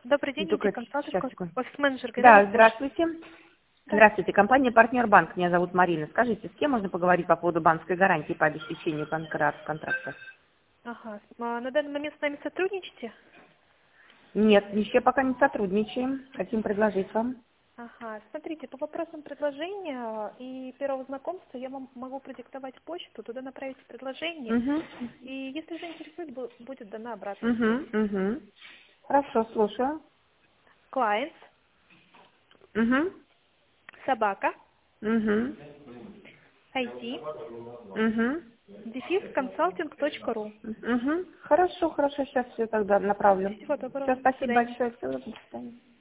Добрый Не день, только IT это. Сейчас, консалтинг, секунду. офис-менеджер Да, Галина. здравствуйте. Да. Здравствуйте, компания «Партнер Банк». Меня зовут Марина. Скажите, с кем можно поговорить по поводу банковской гарантии по обеспечению контракта? Ага. На данный момент с нами сотрудничаете? Нет, еще пока не сотрудничаем. Хотим предложить вам. Ага. Смотрите, по вопросам предложения и первого знакомства я вам могу продиктовать почту, туда направить предложение. Угу. И если заинтересует, будет дана обратная связь. Угу. Угу. Хорошо, слушаю. Clients, Угу. собака, Угу. IT, Угу. consulting.ru. Угу. Хорошо, хорошо. Сейчас все тогда направлю. Всего доброго. Все, До спасибо свидания. большое. Всего, до свидания.